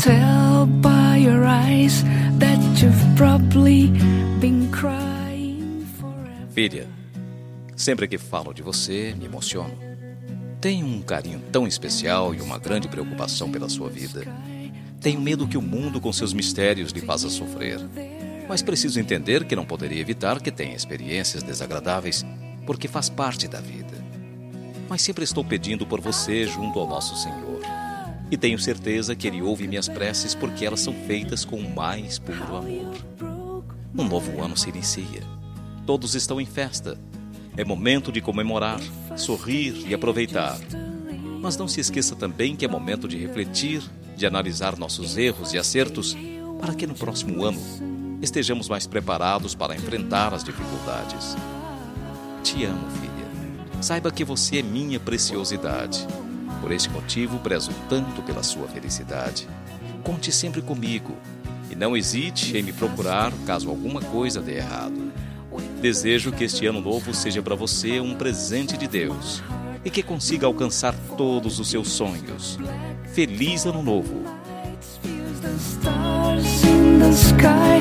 tell by your eyes that you've probably been crying forever. Filha, sempre que falo de você, me emociono. Tenho um carinho tão especial e uma grande preocupação pela sua vida. Tenho medo que o mundo com seus mistérios lhe faça sofrer. Mas preciso entender que não poderia evitar que tenha experiências desagradáveis, porque faz parte da vida. Mas sempre estou pedindo por você junto ao nosso Senhor. E tenho certeza que Ele ouve minhas preces porque elas são feitas com o mais puro amor. Um novo ano se inicia. Todos estão em festa. É momento de comemorar, sorrir e aproveitar. Mas não se esqueça também que é momento de refletir, de analisar nossos erros e acertos, para que no próximo ano estejamos mais preparados para enfrentar as dificuldades. Te amo, filha. Saiba que você é minha preciosidade. Por este motivo, prezo tanto pela sua felicidade. Conte sempre comigo e não hesite em me procurar caso alguma coisa dê errado. Desejo que este ano novo seja para você um presente de Deus e que consiga alcançar todos os seus sonhos. Feliz Ano Novo! The stars in the sky